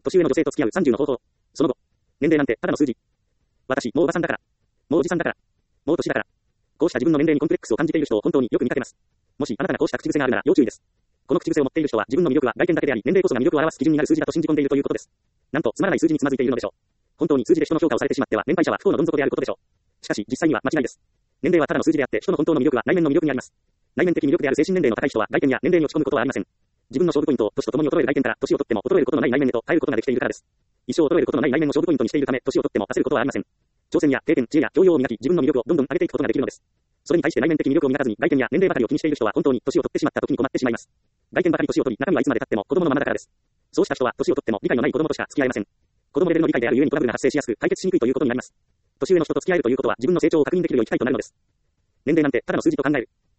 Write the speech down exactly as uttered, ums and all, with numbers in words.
年上の女性と付き合うさんじゅうの方法。その後。年齢なんてただの数字。私、もうおばさんだから。もうおじさんだから。もう年だから。こうした自分の年齢にコンプレックスを感じている人を本当によく見かけます。もしあなたがこうした口癖があるなら要注意です。この口癖を持っている人は自分の魅力は外見だけであり、年齢こそが魅力を表す基準になる数字だと信じ込んでいるということです。なんとつまらない数字につまずいているのでしょう。本当に数字で人の評価をされてしまっては年配者は不幸のどん底であることでしょう。しかし実際には間違いです。年齢はただの数字であって人の本当の魅力は内面の魅力にあります。内面的魅力である精神年齢の高い人は外見や年齢に落ち込むことはありません。自分の勝負ポイントを年とともに衰える外見から年を取っても衰えることのない内面へと変えることができているからです。一生衰えることのない内面を勝負ポイントにしているため年を取っても焦ることはありません。挑戦や経験、知恵や教養を磨き自分の魅力をどんどん上げていくことができるのです。それに対して内面的魅力を磨かずに外見や年齢ばかりを気にしている人は本当に年を取ってしまった時に困ってしまいます。外見ばかり年を取り中身はいつまで経っても子供のままだからです。そうした人は年を取っても理解のない子供としか付き合えません。子供レベルの理解であるゆえにトラブルが発生しやすく解決しにくいということになります。年上の人と付き合えるということは自分の成長を確認できる良い機会となるのです。年齢なんてただの数字と考える。